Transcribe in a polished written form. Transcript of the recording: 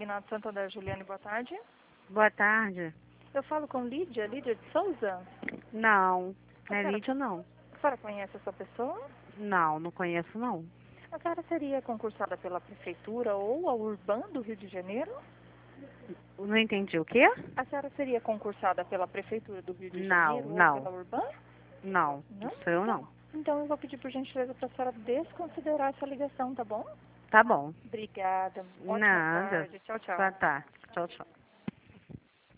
Consignado Santander, Juliane, boa tarde. Boa tarde. Eu falo com Lídia de Souza. Não, não é Lídia, não. A senhora conhece essa pessoa? Não, não conheço, não. A senhora seria concursada pela Prefeitura ou a Urban do Rio de Janeiro? Não entendi o quê? A senhora seria concursada pela Prefeitura do Rio de Não, Janeiro ou não. pela Urban? Não, Não? sou eu não. Então eu vou pedir por gentileza para a senhora desconsiderar essa ligação, tá bom? Tá bom. Obrigada. Ótima Nada. tarde. Tchau, tchau. Boa tarde. Tchau, tchau.